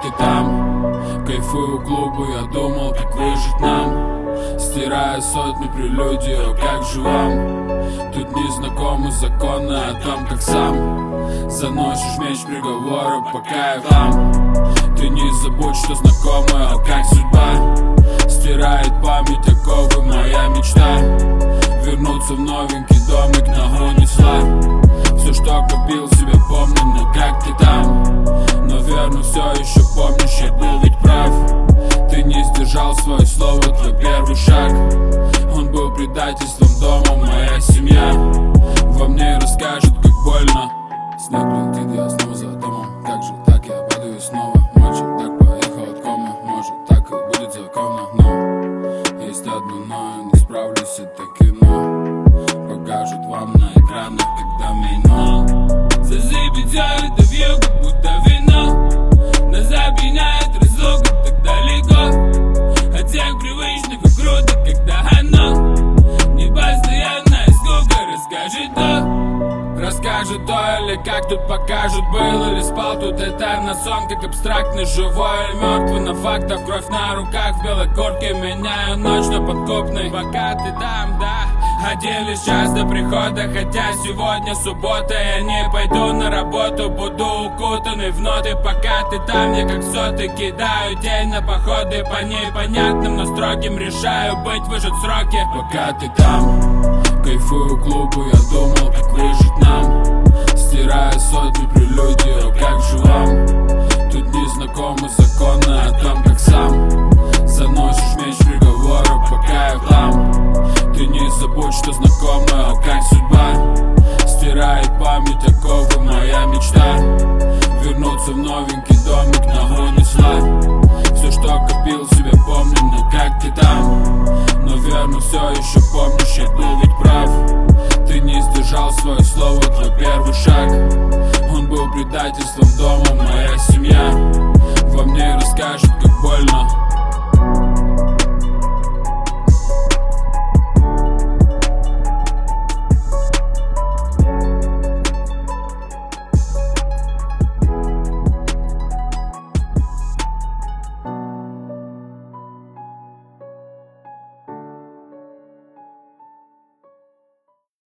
ты там? Кайфую клубу, я думал, как выжить нам, стирая сотни прелюдий, о, как же вам? Тут незнакомы законы о том, как сам заносишь меч приговора, пока я там. Ты не забудь, что знакомое, о, как судьба стирает память оковы, моя мечта вернуться в новенький домик на гроне зла. Все, что копил, себе помню, но как ты там? Наверное, все еще помнишь, я был ведь прав. Ты не сдержал свое слово, твой первый шаг, он был предательством дома, моя семья во мне расскажет, как больно. Снег летит, я снова за домом, как же так, я падаю снова. Мальчик так поехал от комы, может так и будет законно, но есть одно но, не справлюсь, это кино покажут вам на экранах, когда меня засыпет все это вьюгу, будто вино нас объединяет разлука так далеко от всех привычных и круто, когда оно не постоянная скука. Расскажет то, или как тут покажут, был или спал тут этально сон, как абстрактный, живой или мертвый, на фактах кровь на руках, в белой куртке меняю ночь на подкупный. Пока ты там, да, оделись час до прихода, хотя сегодня суббота, я не пойду на работу, буду укутанный в ноты. Пока ты там, я как соты кидаю тень на походы, по непонятным, но строгим решаю быть, выжить сроки. Пока ты там, кайфую клубу, я думал, как выжить нам, стирая сотни прелюдий, о, как же вам? Тут незнакомы законы о том, как сам